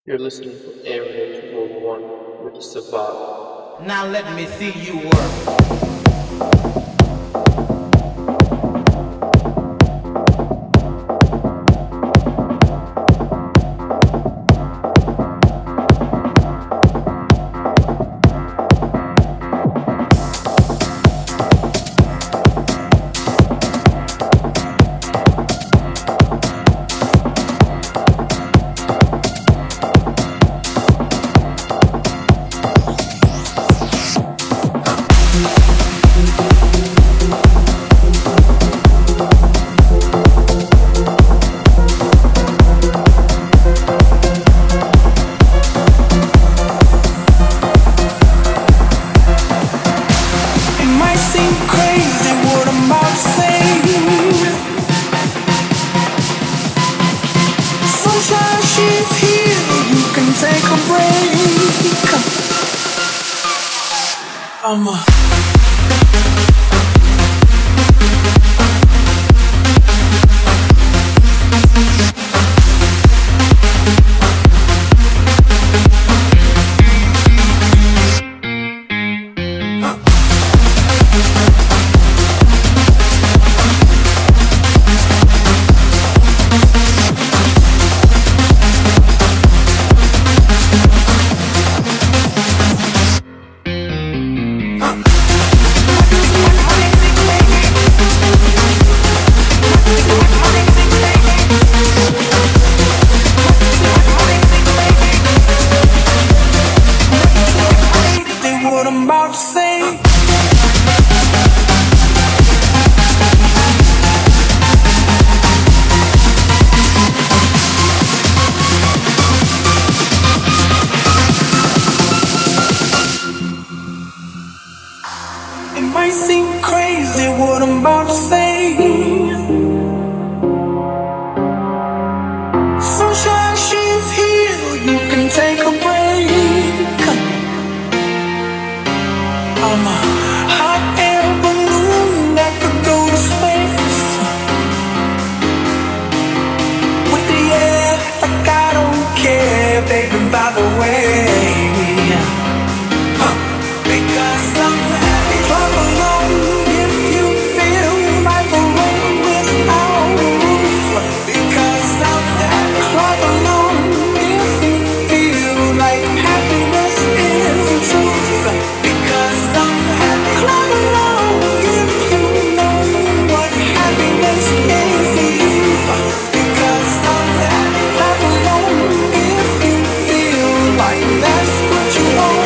You're listening to Area 201 with Savat. Now let me see you work. That's what you want.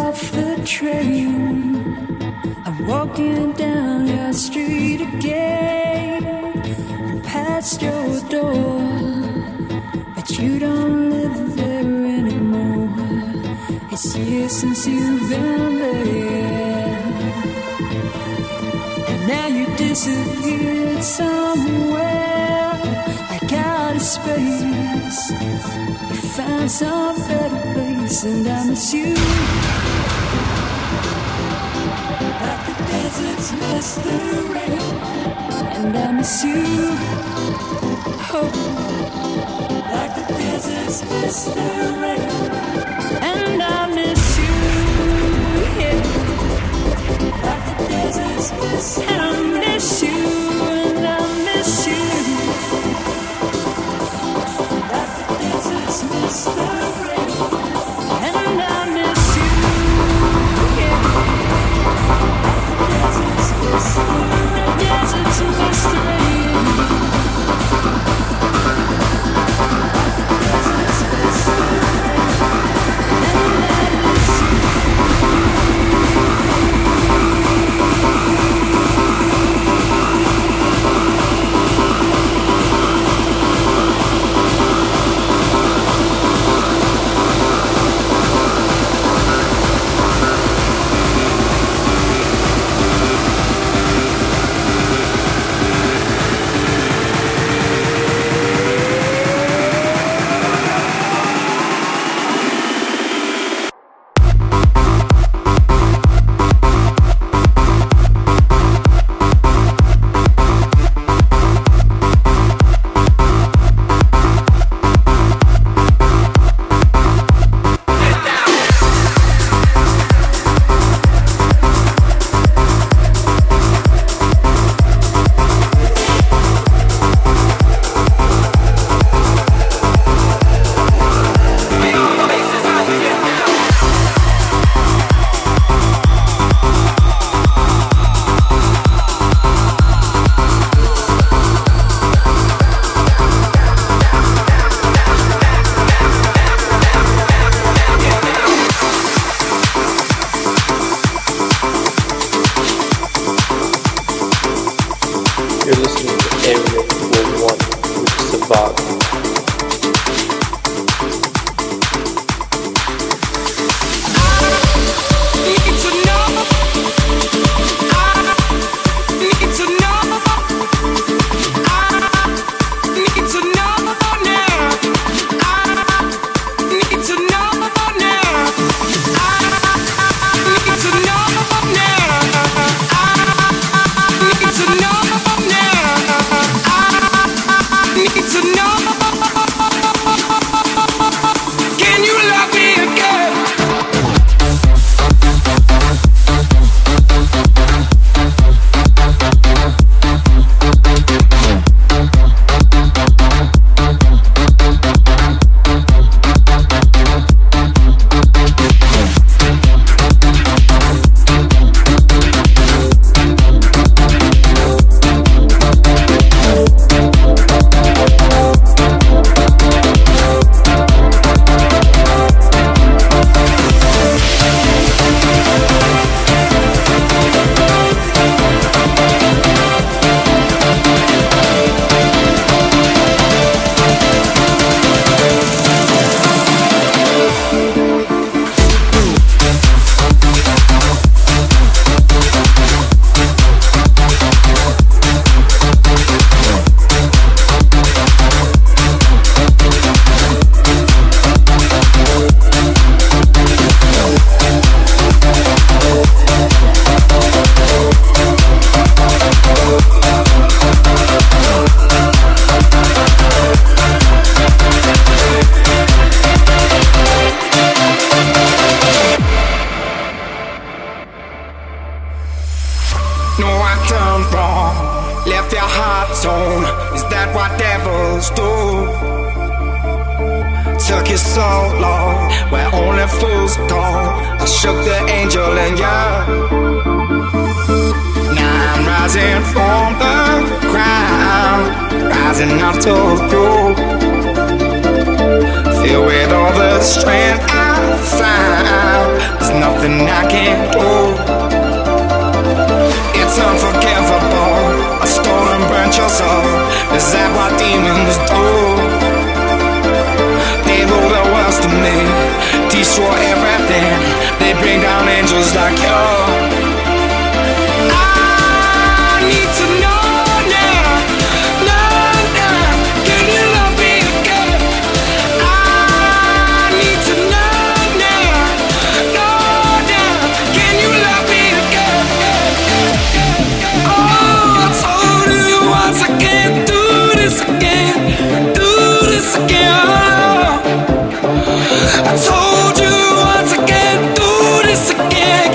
off the train. I'm walking down your street again, past your door, but you don't live there anymore. It's years since you've been there, and now you disappeared somewhere, like out of space. You found some better place, and I miss you. Like the deserts miss the rain, and I miss you. Oh, like the deserts miss the rain, and I miss you. Yeah, like the deserts miss the rain, and I miss you, and I miss you. Like the deserts miss the rain, and I miss you. Yeah. Deserts miss the rain. Deserts miss the rain. And I miss you. You're listening to Area 51 with Savage. No, I done wrong, left your heart torn. Is that what devils do? Took you so long, where only fools go. I shook the angel in you. Now I'm rising from the ground, rising up to you. Filled with all the strength I found. nothing I can't do. It's unforgivable. I stole and burnt your soul. Is that what demons do? They do the worst to me, destroy everything. They bring down angels like you. I need to know now, can you love me again? I need to know now, can you love me again? Oh, I told you once I can't do this again, I told you once I can't do this again,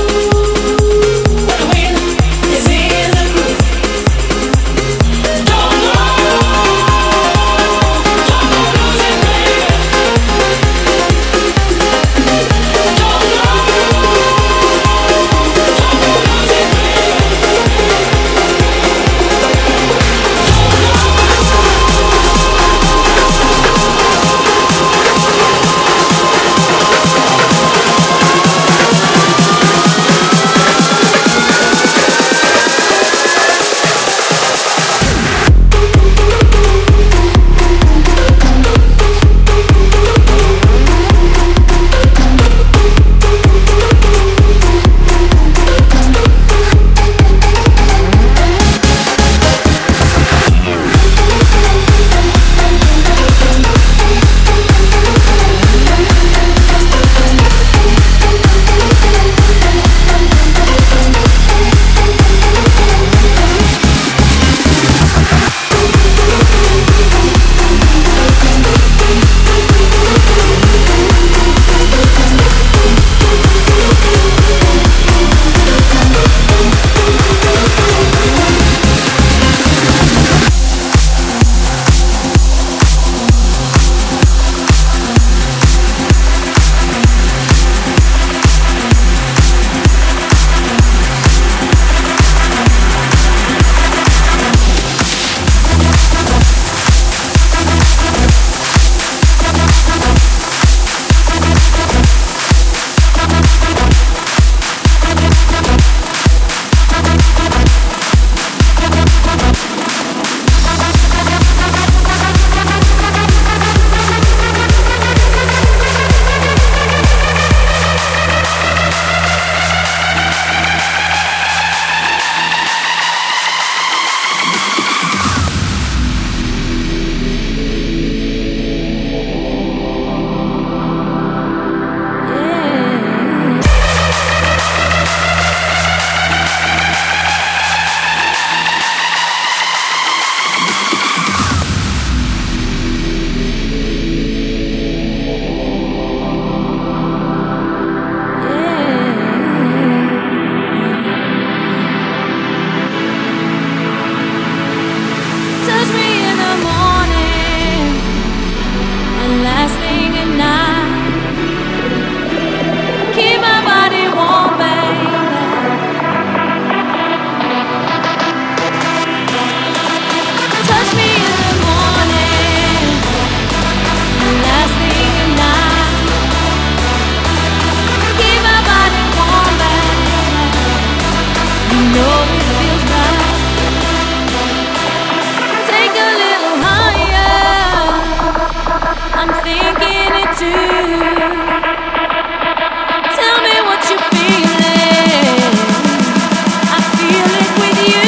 Don't know it feels right. Take a little higher. I'm thinking it too. Tell me what you're feeling. I feel it with you.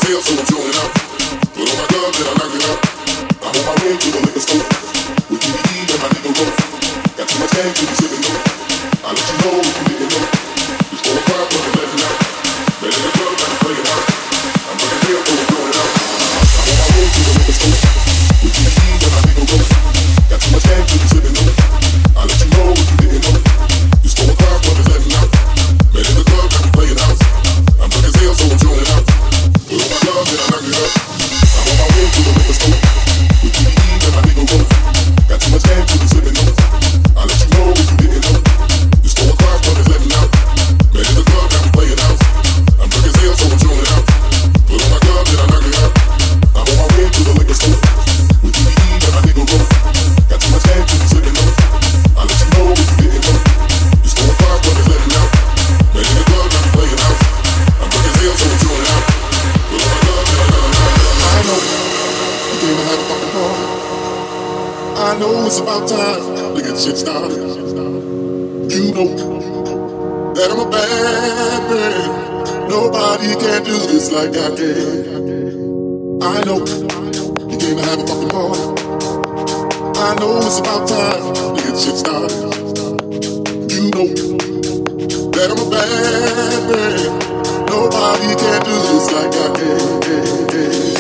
hell, so I'm showing out. Put on my gloves and I knock it out. I'm on my way to the liquor store with PDE and my nigga roll. Got too much game to be sipping on. I'll let you know if you didn't know. It's 4 o'clock, but I'm letting out. But in the club, I'm playing out. I'm looking hell, so I'm showing out. I'm on my way to the liquor store with PDE and my nigga roll. Got too much game to be sipping on. I'll let you know if you didn't know. It's 4 o'clock, but I'm letting out. But in the club, I'm playing out. I'm looking hell, so I'm showing out. Put on my gloves and I knock it out. I'm on my way to the liquor store with PDE and my nigga roll. Got too much game to be sipping on. I'll let you know if you didn't know. It's 4 o'clock, but it's letting out. Man in the club, got me playing out. I'm drunk as hell, so I'm showing out. Put on my gloves and I knock it out. I'm on my way to the liquor store with PDE and my nigga roll. Got too much game to be sipping on. I'll let you know if you didn't know. It's 4 o'clock, but it's letting out. Man in the club, got me playing out. I'm drunk as hell, so I'm showing out. Put on my gloves and I knock it out. I know you came to have a fucking party. I know it's about time to get shit started. You know that I'm a bad man. Nobody can do this like I can. I know you came to have a fucking party. I know it's about time to get shit started. You know that I'm a bad man. Nobody can do this like I can.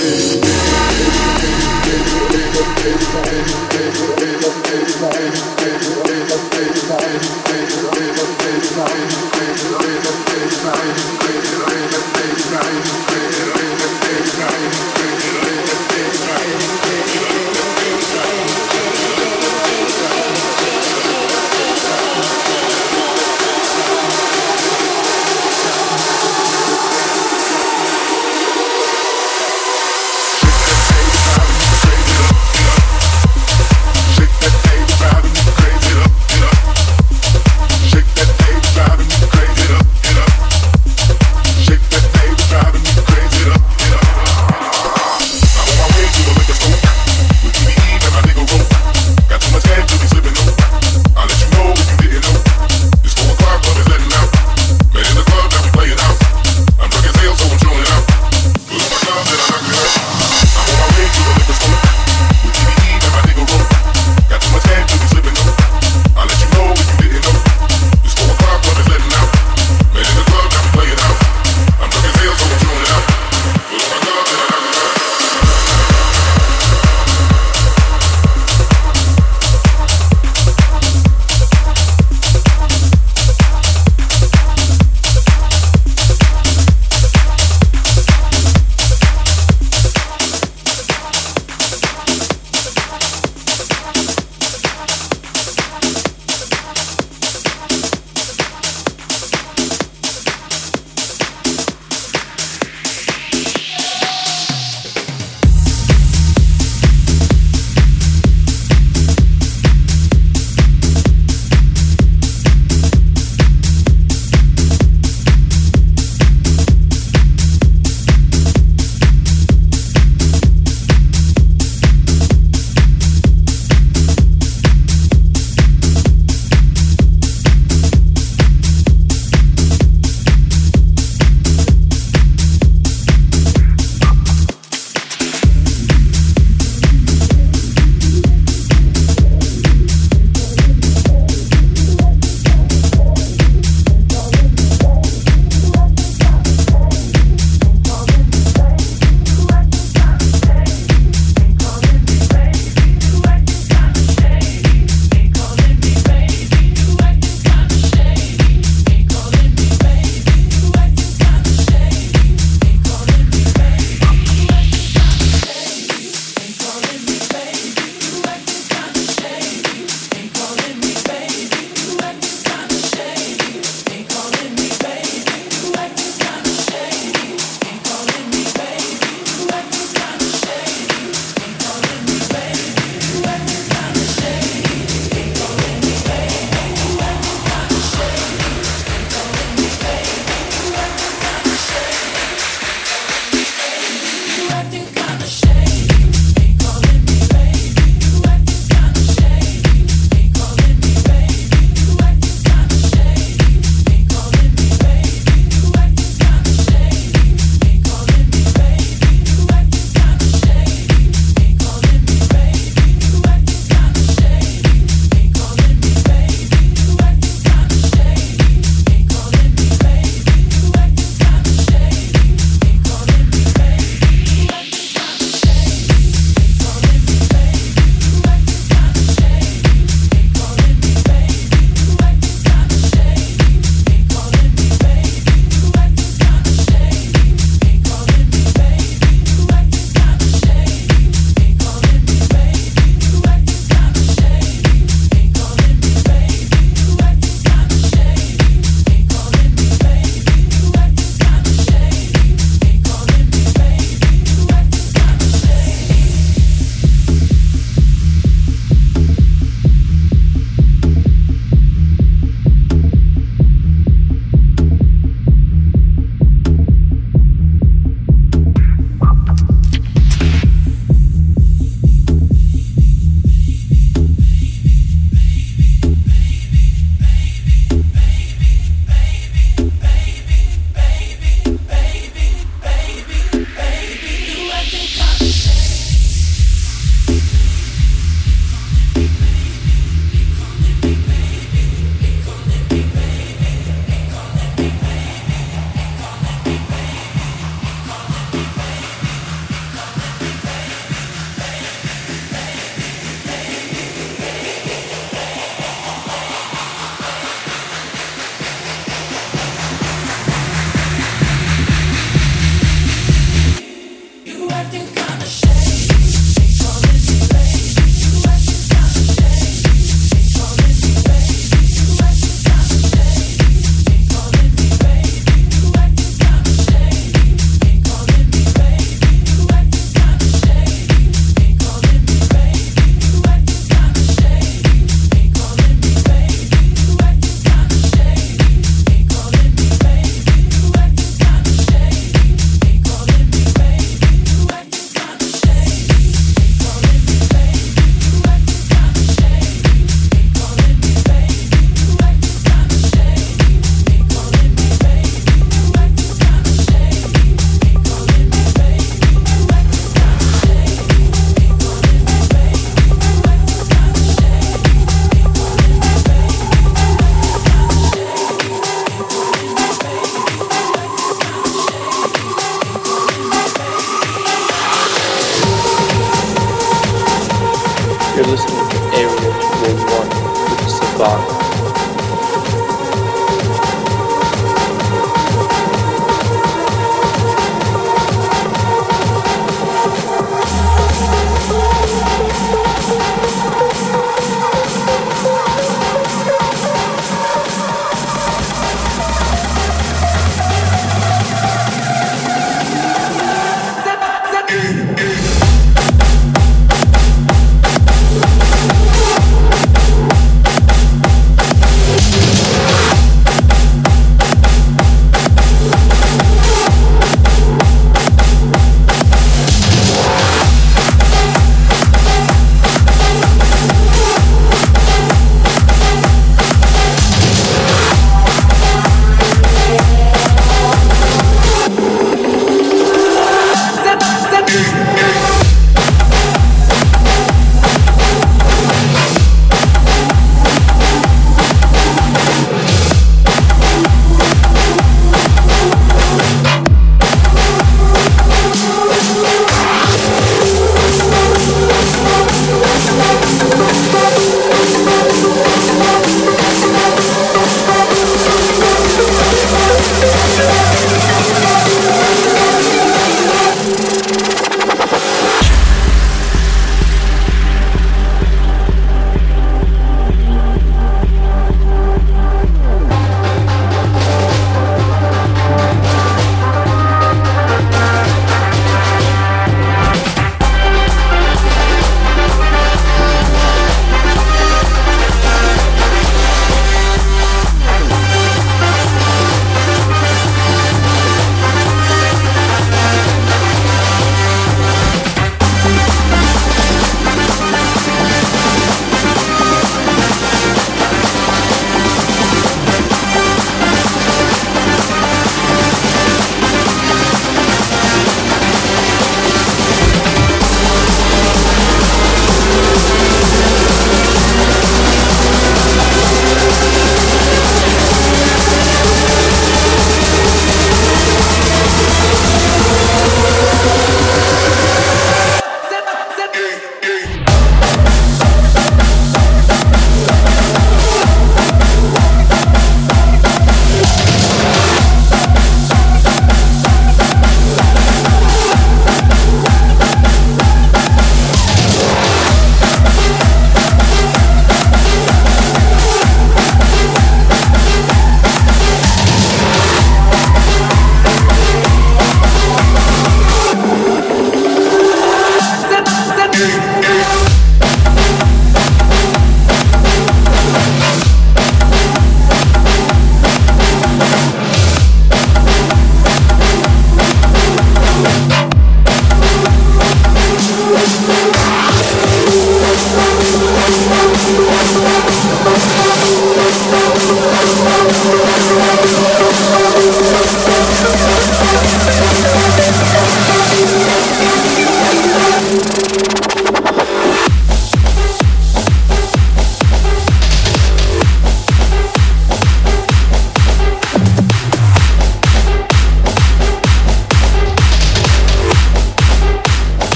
Savant.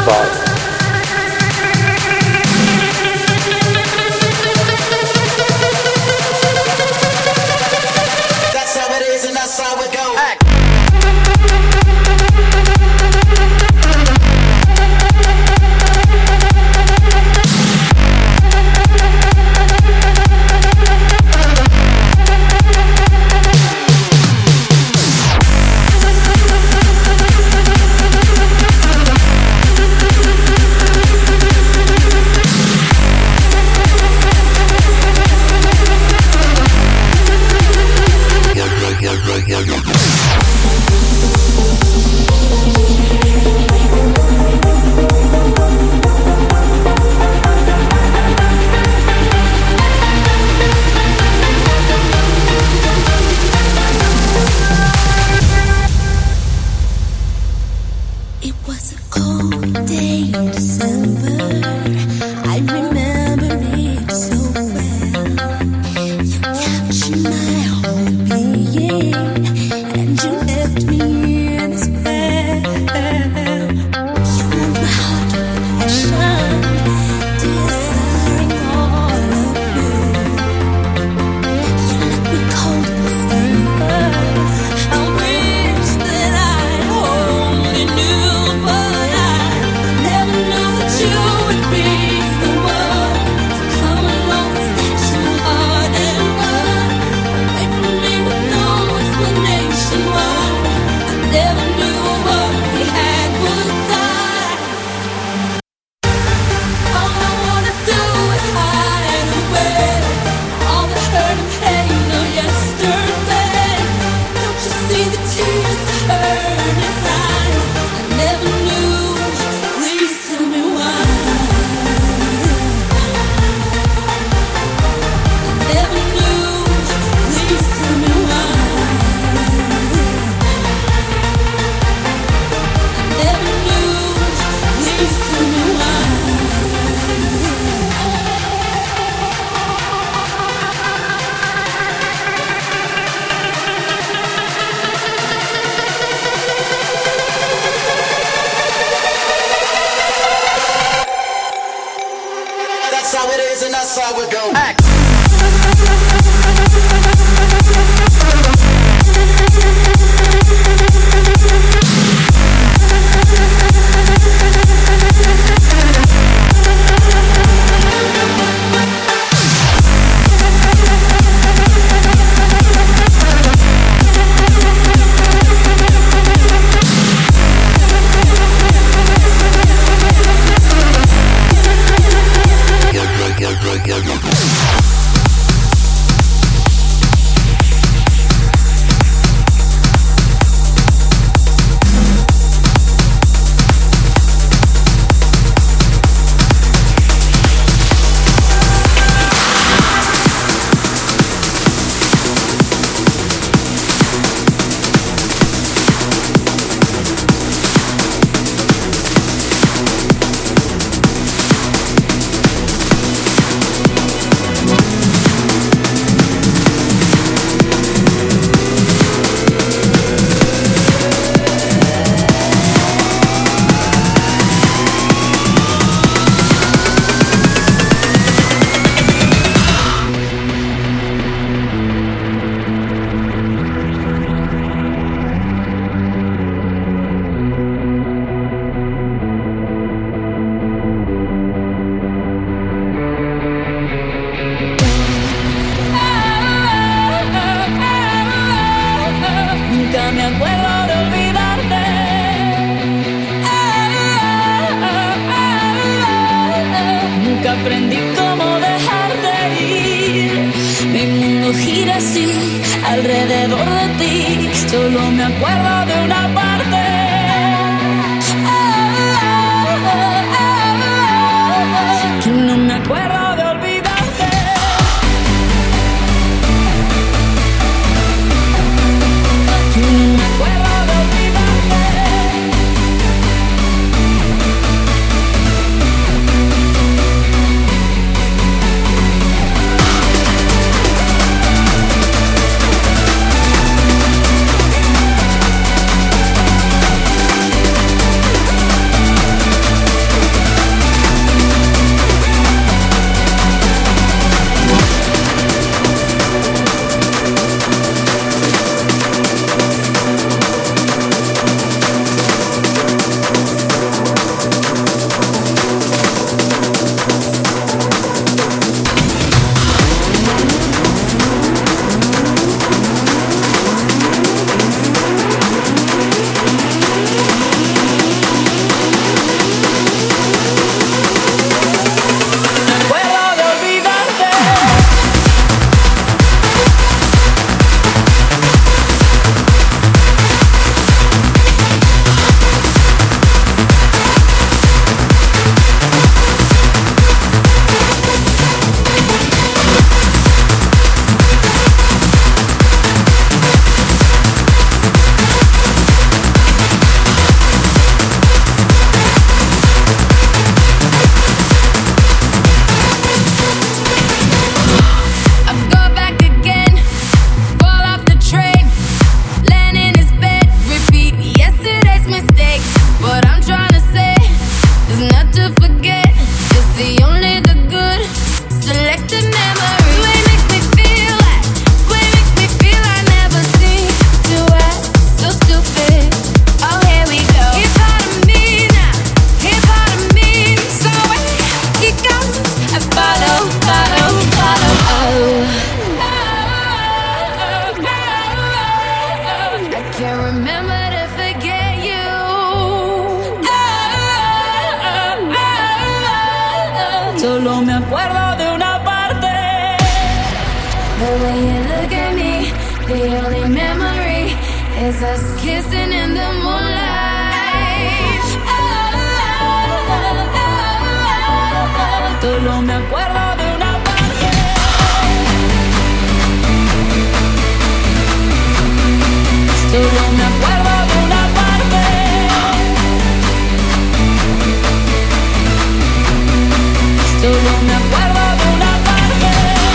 survive. That's how it is and that's how it goes. was us kissing in the moonlight. Solo me acuerdo de una parte. Solo me acuerdo de una parte. Solo me acuerdo de una parte.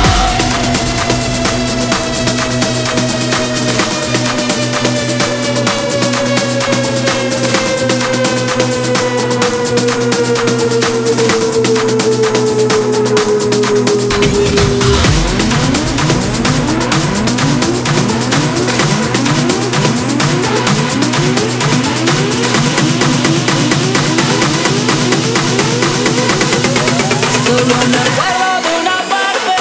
Solo me acuerdo de una parte.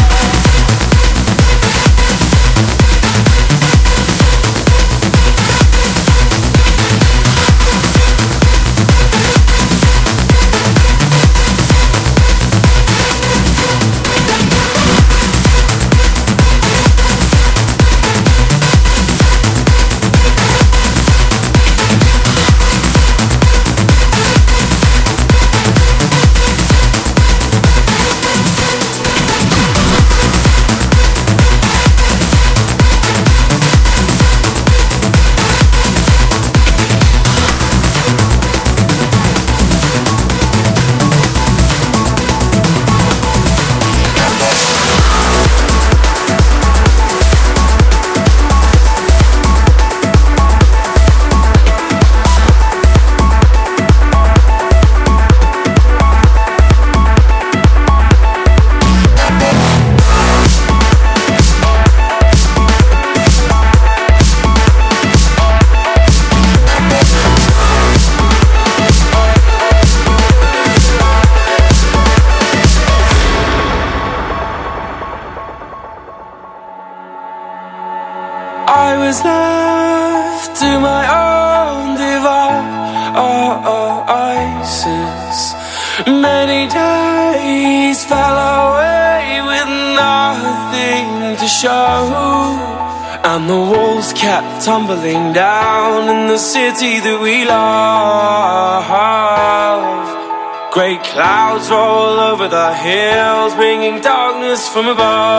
I was left to my own devices. Many days fell away with nothing to show, and the walls kept tumbling down in the city that we love. Great clouds roll over the hills, bringing darkness from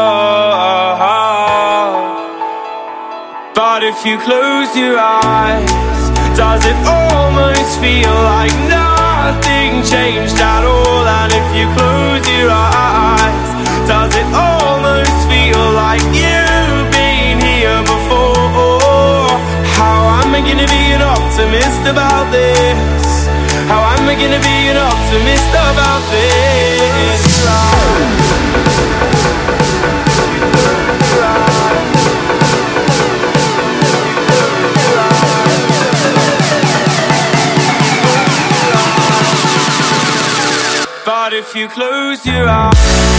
above. But if you close your eyes, does it almost feel like nothing changed at all? And if you close your eyes, does it almost feel like you've been here before? How am I gonna be an optimist about this? How am I gonna be an optimist about this? But if you close your eyes,